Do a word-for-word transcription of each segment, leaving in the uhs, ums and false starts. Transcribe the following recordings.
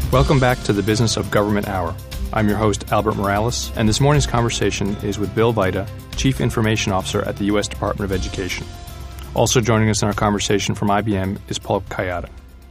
Welcome back to the Business of Government Hour. I'm your host, Albert Morales, and this morning's conversation is with Bill Vita, Chief Information Officer at the U S Department of Education. Also joining us in our conversation from I B M is Paul Kayada.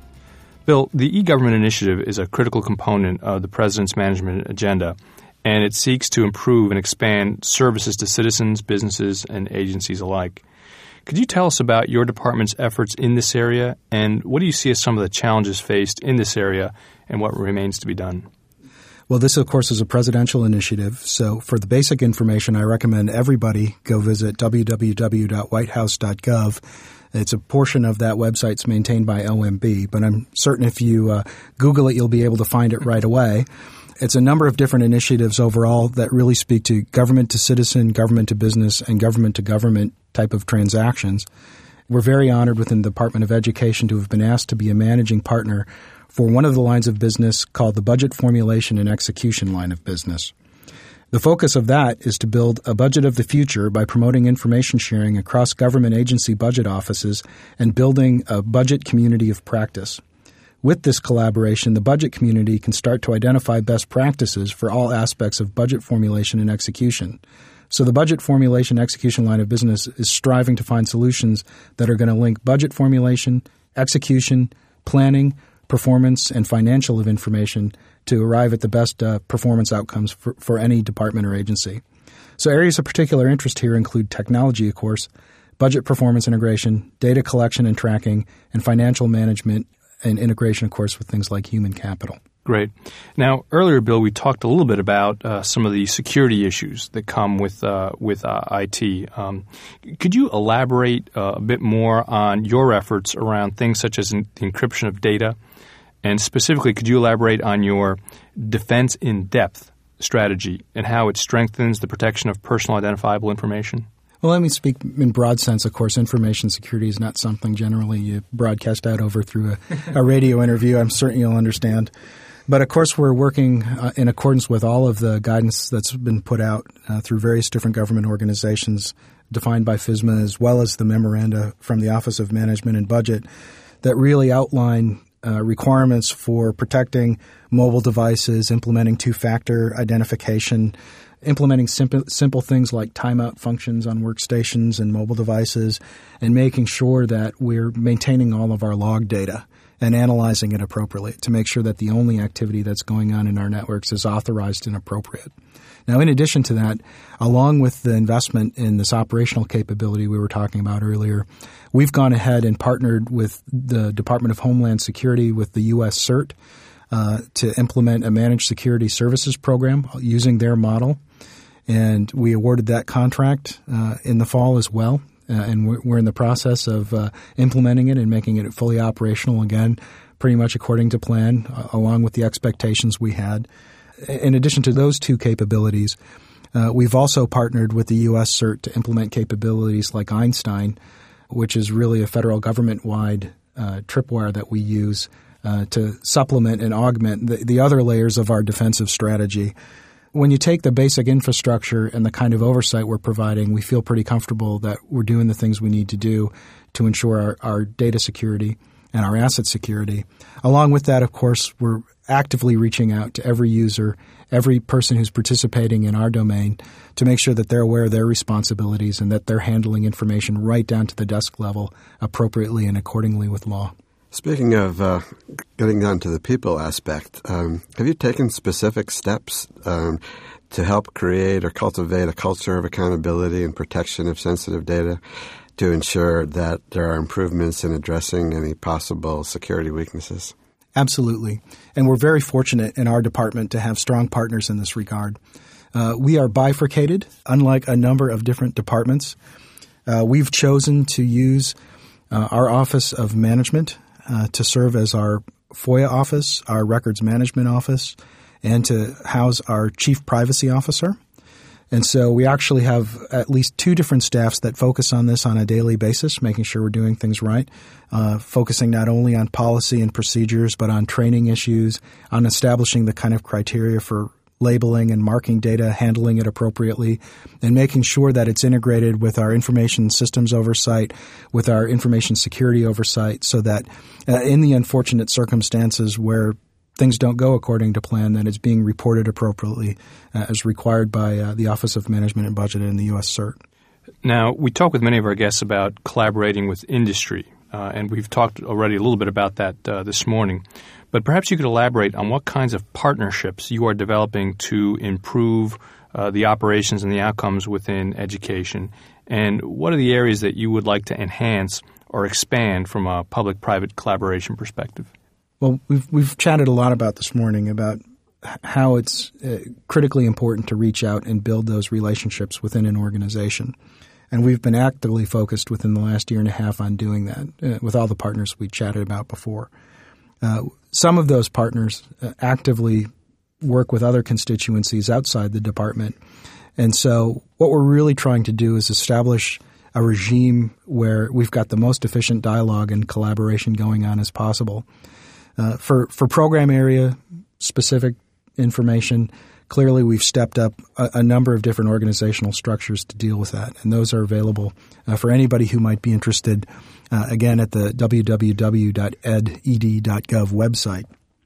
Bill, the e-government initiative is a critical component of the President's management agenda, and it seeks to improve and expand services to citizens, businesses, and agencies alike. Could you tell us about your department's efforts in this area, and what do you see as some of the challenges faced in this area and what remains to be done? Well, this, of course, is a presidential initiative. So for the basic information, I recommend everybody go visit w w w dot white house dot gov. It's a portion of that website that's maintained by O M B, but I'm certain if you uh, Google it, you'll be able to find it right away. It's a number of different initiatives overall that really speak to government to citizen, government to business, and government to government type of transactions. We're very honored within the Department of Education to have been asked to be a managing partner for one of the lines of business called the Budget Formulation and Execution line of business. The focus of that is to build a budget of the future by promoting information sharing across government agency budget offices and building a budget community of practice. With this collaboration, the budget community can start to identify best practices for all aspects of budget formulation and execution. So the budget formulation execution line of business is striving to find solutions that are going to link budget formulation, execution, planning, performance, and financial of information to arrive at the best uh, performance outcomes for, for any department or agency. So areas of particular interest here include technology, of course, budget performance integration, data collection and tracking, and financial management and integration, of course, with things like human capital. Great. Now, earlier, Bill, we talked a little bit about uh, some of the security issues that come with uh, with uh, I T. Um, could you elaborate uh, a bit more on your efforts around things such as in, the encryption of data? And specifically, could you elaborate on your defense in depth strategy and how it strengthens the protection of personal identifiable information? Well, let me speak in broad sense. Of course, information security is not something generally you broadcast out over through a, a radio interview. I'm certain you'll understand. But, of course, we're working uh, in accordance with all of the guidance that's been put out uh, through various different government organizations defined by FISMA, as well as the memoranda from the Office of Management and Budget that really outline uh, requirements for protecting mobile devices, implementing two-factor identification, implementing simple, simple things like timeout functions on workstations and mobile devices, and making sure that we're maintaining all of our log data and analyzing it appropriately to make sure that the only activity that's going on in our networks is authorized and appropriate. Now, in addition to that, along with the investment in this operational capability we were talking about earlier, we've gone ahead and partnered with the Department of Homeland Security with the U S CERT uh, to implement a managed security services program using their model. And we awarded that contract uh, in the fall as well. Uh, and we're, we're in the process of uh, implementing it and making it fully operational, again, pretty much according to plan, uh, along with the expectations we had. In addition to those two capabilities, uh, we've also partnered with the U S CERT to implement capabilities like Einstein, which is really a federal government-wide uh, tripwire that we use uh, to supplement and augment the, the other layers of our defensive strategy. When you take the basic infrastructure and the kind of oversight we're providing, we feel pretty comfortable that we're doing the things we need to do to ensure our, our data security and our asset security. Along with that, of course, we're actively reaching out to every user, every person who's participating in our domain to make sure that they're aware of their responsibilities and that they're handling information right down to the desk level appropriately and accordingly with law. Speaking of uh, getting down to the people aspect, um, have you taken specific steps um, to help create or cultivate a culture of accountability and protection of sensitive data to ensure that there are improvements in addressing any possible security weaknesses? Absolutely. And we're very fortunate in our department to have strong partners in this regard. Uh, we are bifurcated, unlike a number of different departments. Uh, we've chosen to use uh, our Office of Management Uh, to serve as our FOIA office, our records management office, and to house our chief privacy officer. And so we actually have at least two different staffs that focus on this on a daily basis, making sure we're doing things right, uh, focusing not only on policy and procedures, but on training issues, on establishing the kind of criteria for labeling and marking data, handling it appropriately, and making sure that it's integrated with our information systems oversight, with our information security oversight, so that uh, in the unfortunate circumstances where things don't go according to plan, then it's being reported appropriately uh, as required by uh, the Office of Management and Budget and the U S C E R T. Now, we talk with many of our guests about collaborating with industry, uh, and we've talked already a little bit about that uh, this morning. But perhaps you could elaborate on what kinds of partnerships you are developing to improve uh, the operations and the outcomes within education, and what are the areas that you would like to enhance or expand from a public-private collaboration perspective? Well, we've we've chatted a lot about this morning about how it's uh, critically important to reach out and build those relationships within an organization. And we've been actively focused within the last year and a half on doing that uh, with all the partners we chatted about before. Uh, some of those partners uh, actively work with other constituencies outside the department. And so what we're really trying to do is establish a regime where we've got the most efficient dialogue and collaboration going on as possible. Uh, for, for program area specific information, clearly we've stepped up a, a number of different organizational structures to deal with that, and those are available uh, for anybody who might be interested, uh, again, at the w w w dot ed dot gov website.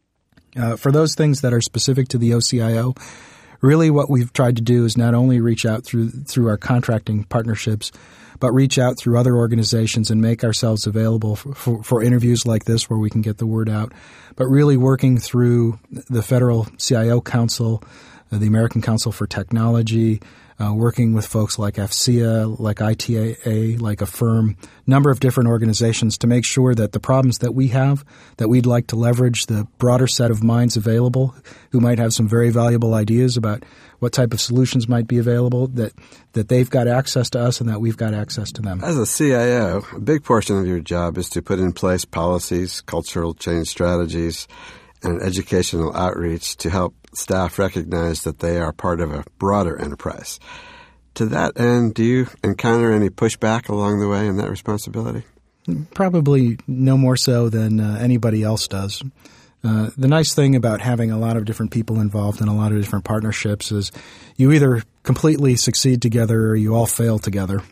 Uh, for those things that are specific to the O C I O, really what we've tried to do is not only reach out through through our contracting partnerships, but reach out through other organizations and make ourselves available for, for, for interviews like this where we can get the word out, but really working through the Federal C I O Council, uh, the American Council for Technology, uh, working with folks like A F C E A, like I T A A, like Affirm, number of different organizations to make sure that the problems that we have, that we'd like to leverage the broader set of minds available who might have some very valuable ideas about what type of solutions might be available, that, that they've got access to us and that we've got access to them. As a C I O, a big portion of your job is to put in place policies, cultural change strategies, and educational outreach to help staff recognize that they are part of a broader enterprise. To that end, do you encounter any pushback along the way in that responsibility? Probably no more so than uh, anybody else does. Uh, the nice thing about having a lot of different people involved in a lot of different partnerships is you either completely succeed together or you all fail together.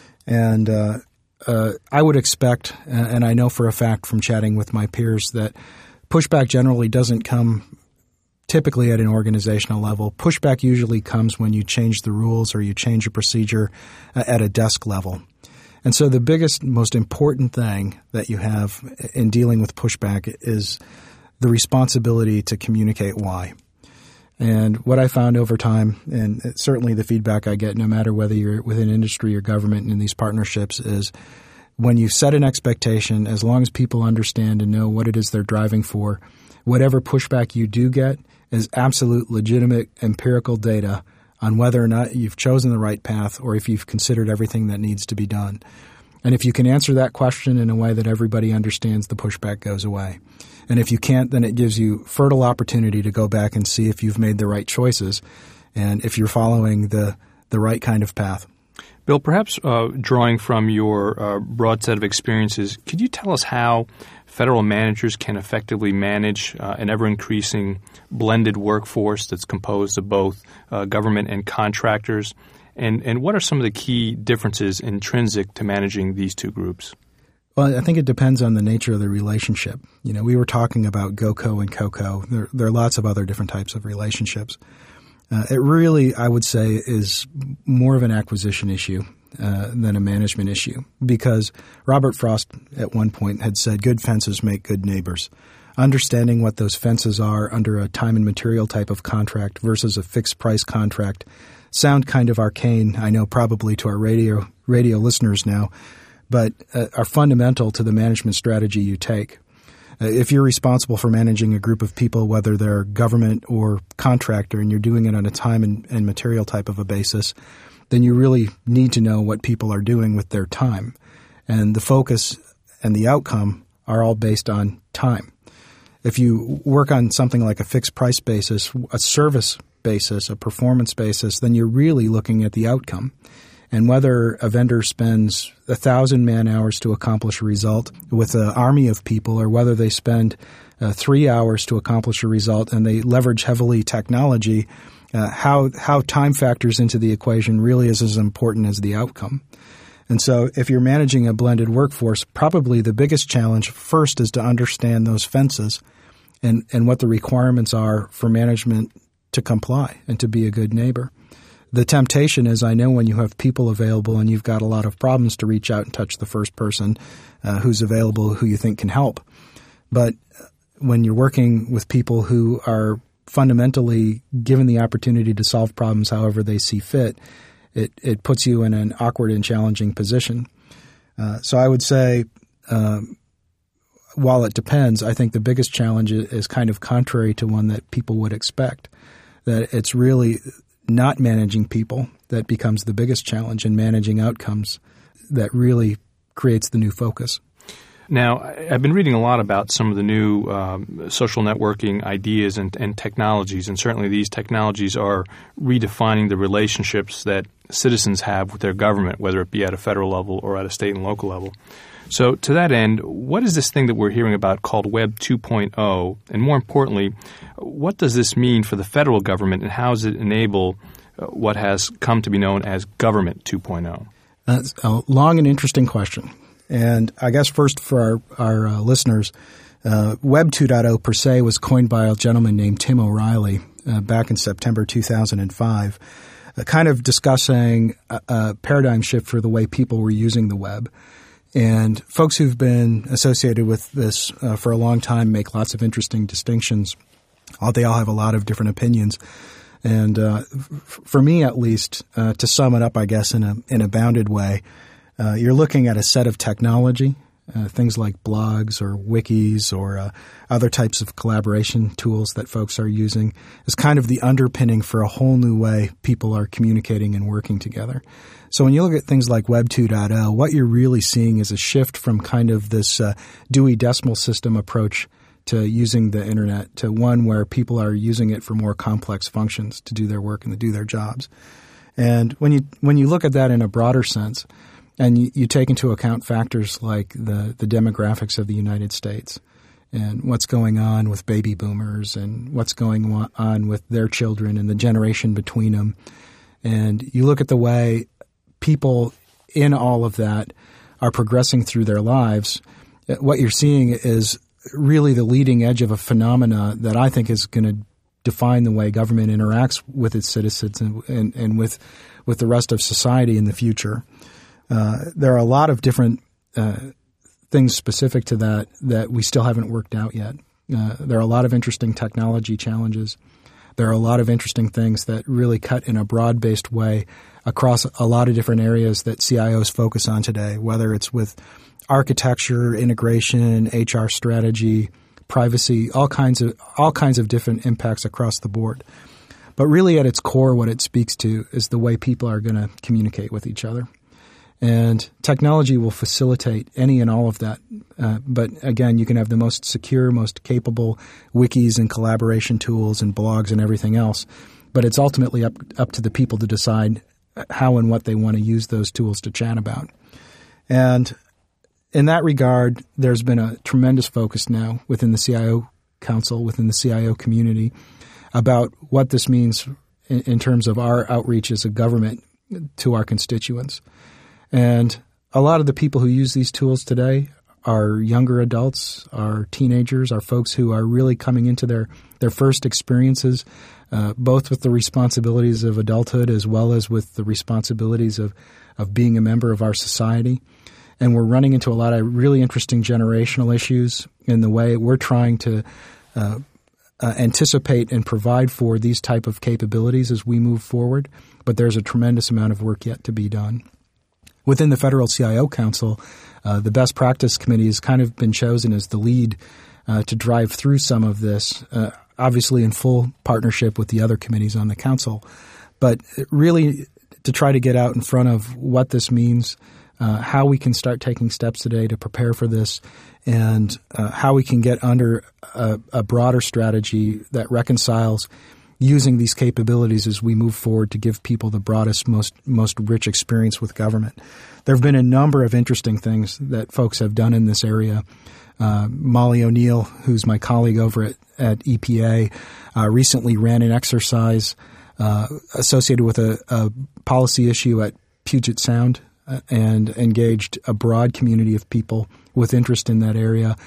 And uh, uh, I would expect, and I know for a fact from chatting with my peers, that pushback generally doesn't come typically at an organizational level. Pushback usually comes when you change the rules or you change a procedure at a desk level. And so the biggest, most important thing that you have in dealing with pushback is the responsibility to communicate why. And what I found over time, and certainly the feedback I get no matter whether you're within industry or government in these partnerships, is when you set an expectation, as long as people understand and know what it is they're driving for, whatever pushback you do get is absolute legitimate empirical data on whether or not you've chosen the right path or if you've considered everything that needs to be done. And if you can answer that question in a way that everybody understands, the pushback goes away. And if you can't, then it gives you fertile opportunity to go back and see if you've made the right choices and if you're following the, the right kind of path. Bill, perhaps uh, drawing from your uh, broad set of experiences, could you tell us how federal managers can effectively manage uh, an ever-increasing blended workforce that's composed of both uh, government and contractors? And, and what are some of the key differences intrinsic to managing these two groups? Well, I think it depends on the nature of the relationship. You know, we were talking about GoCo and CoCo. There, there are lots of other different types of relationships. Uh, it really, I would say, is more of an acquisition issue uh, than a management issue, because Robert Frost at one point had said, good fences make good neighbors. Understanding what those fences are under a time and material type of contract versus a fixed price contract sound kind of arcane, I know, probably to our radio radio listeners now, but uh, are fundamental to the management strategy you take. Uh, if you're responsible for managing a group of people, whether they're government or contractor, and you're doing it on a time and, and material type of a basis, then you really need to know what people are doing with their time. And the focus and the outcome are all based on time. If you work on something like a fixed price basis, a service basis, a performance basis, then you're really looking at the outcome. And whether a vendor spends a thousand man hours to accomplish a result with an army of people, or whether they spend uh, three hours to accomplish a result and they leverage heavily technology, uh, how how time factors into the equation really is as important as the outcome. And so if you're managing a blended workforce, probably the biggest challenge first is to understand those fences and, and what the requirements are for management to comply and to be a good neighbor. The temptation is, I know when you have people available and you've got a lot of problems, to reach out and touch the first person uh, who's available, who you think can help. But when you're working with people who are fundamentally given the opportunity to solve problems however they see fit, it, it puts you in an awkward and challenging position. Uh, so I would say, um, while it depends, I think the biggest challenge is kind of contrary to one that people would expect, that it's really not managing people that becomes the biggest challenge, and managing outcomes that really creates the new focus. Now, I've been reading a lot about some of the new um, social networking ideas and, and technologies, and certainly these technologies are redefining the relationships that citizens have with their government, whether it be at a federal level or at a state and local level. So to that end, what is this thing that we're hearing about called Web two point oh? And more importantly, what does this mean for the federal government, and how does it enable uh, what has come to be known as Government two point oh? That's a long and interesting question. And I guess first for our, our uh, listeners, uh, Web two point oh per se was coined by a gentleman named Tim O'Reilly uh, back in September two thousand five, uh, kind of discussing a, a paradigm shift for the way people were using the web. And folks who've been associated with this uh, for a long time make lots of interesting distinctions. All, they all have a lot of different opinions. And uh, f- for me, at least, uh, to sum it up, I guess, in a in a bounded way, uh, you're looking at a set of technology, uh, things like blogs or wikis or uh, other types of collaboration tools that folks are using, as kind of the underpinning for a whole new way people are communicating and working together. So when you look at things like Web two point oh, what you're really seeing is a shift from kind of this uh, Dewey Decimal System approach to using the Internet to one where people are using it for more complex functions to do their work and to do their jobs. And when you when you look at that in a broader sense, and you, you take into account factors like the, the demographics of the United States and what's going on with baby boomers and what's going on with their children and the generation between them, and you look at the way people in all of that are progressing through their lives, what you're seeing is really the leading edge of a phenomena that I think is going to define the way government interacts with its citizens and, and, and with with the rest of society in the future. Uh, there are a lot of different uh, things specific to that that we still haven't worked out yet. Uh, there are a lot of interesting technology challenges. There are a lot of interesting things that really cut in a broad-based way across a lot of different areas that C I Os focus on today, whether it's with architecture, integration, H R strategy, privacy, all kinds of all kinds of different impacts across the board. But really at its core, what it speaks to is the way people are going to communicate with each other. And technology will facilitate any and all of that. Uh, but again, you can have the most secure, most capable wikis and collaboration tools and blogs and everything else. But it's ultimately up, up to the people to decide how and what they want to use those tools to chat about. And in that regard, there's been a tremendous focus now within the C I O Council, within the C I O community, about what this means in, in terms of our outreach as a government to our constituents. And a lot of the people who use these tools today are younger adults, are teenagers, are folks who are really coming into their, their first experiences, uh, both with the responsibilities of adulthood as well as with the responsibilities of, of being a member of our society. And we're running into a lot of really interesting generational issues in the way we're trying to uh, uh, anticipate and provide for these type of capabilities as we move forward. But there's a tremendous amount of work yet to be done. Within the Federal C I O Council, uh, the Best Practice Committee has kind of been chosen as the lead uh, to drive through some of this, uh, obviously in full partnership with the other committees on the council, but really to try to get out in front of what this means, uh, how we can start taking steps today to prepare for this, and uh, how we can get under a, a broader strategy that reconciles using these capabilities as we move forward to give people the broadest, most most rich experience with government. There have been a number of interesting things that folks have done in this area. Uh, Molly O'Neill, who's my colleague over at, at E P A, uh, recently ran an exercise uh, associated with a, a policy issue at Puget Sound uh, and engaged a broad community of people with interest in that area.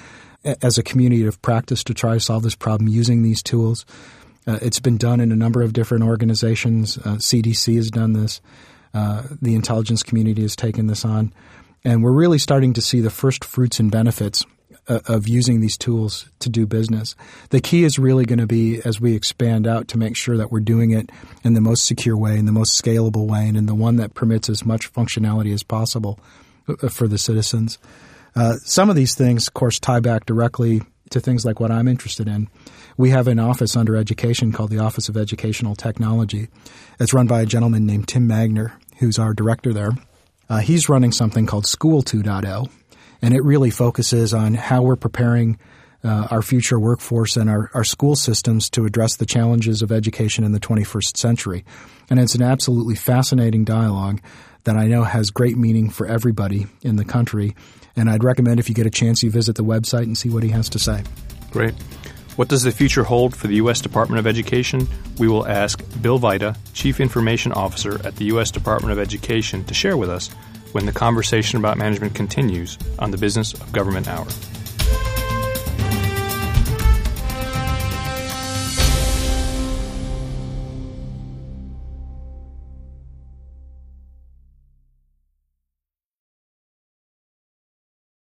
as a community of practice to try to solve this problem using these tools. Uh, it's been done in a number of different organizations. Uh, C D C has done this. Uh, the intelligence community has taken this on. And we're really starting to see the first fruits and benefits uh, of using these tools to do business. The key is really going to be, as we expand out, to make sure that we're doing it in the most secure way, in the most scalable way, and in the one that permits as much functionality as possible for the citizens. Uh, some of these things, of course, tie back directly to things like what I'm interested in. We have an office under education called the Office of Educational Technology. It's run by a gentleman named Tim Magner, who's our director there. Uh, he's running something called School two point oh, and it really focuses on how we're preparing uh, our future workforce and our, our school systems to address the challenges of education in the twenty-first century. And it's an absolutely fascinating dialogue that I know has great meaning for everybody in the country. And I'd recommend if you get a chance, you visit the website and see what he has to say. Great. What does the future hold for the U S Department of Education? We will ask Bill Vita, Chief Information Officer at the U S Department of Education, to share with us when the conversation about management continues on the Business of Government Hour.